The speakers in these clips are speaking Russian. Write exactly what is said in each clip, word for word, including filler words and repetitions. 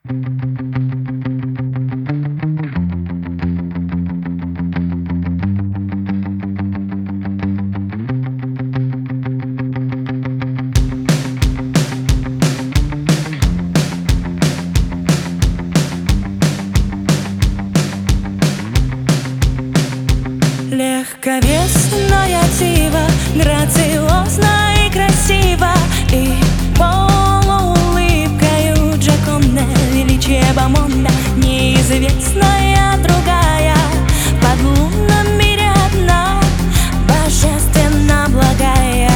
Легковесная дива, грациозна и красива, и полуулыбкою Джоконда, величие Бамонда, неизвестная другая, под лунном мире одна, божественно благая,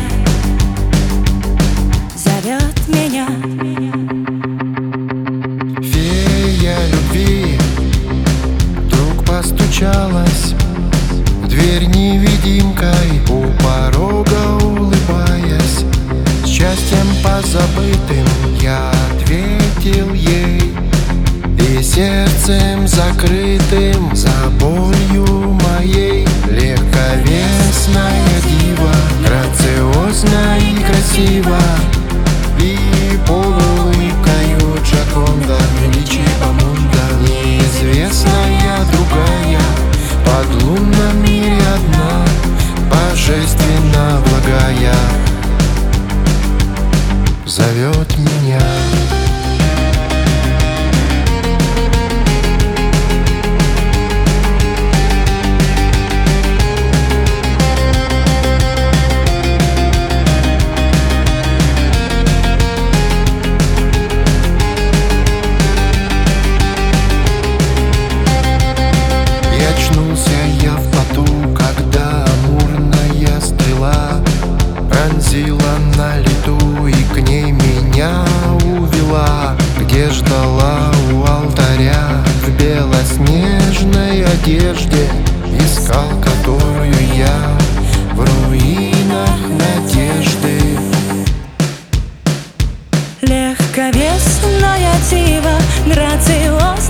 зовет меня. Фея любви вдруг постучалась в дверь невидимкой, у порога улыбаясь. С счастьем позабытым я ответил ей, и сердцем закрытым за болью моей. Легковесная дива, грациозна и красива, и полуулыбкою Джоконда, величие Бамонда, неизвестная другая, под лунном мире одна, божественно благая, зовет меня. На лету и к ней меня увела, где ждала у алтаря в белоснежной одежде, искал которую я в руинах надежды. Легковесная дива, грациозная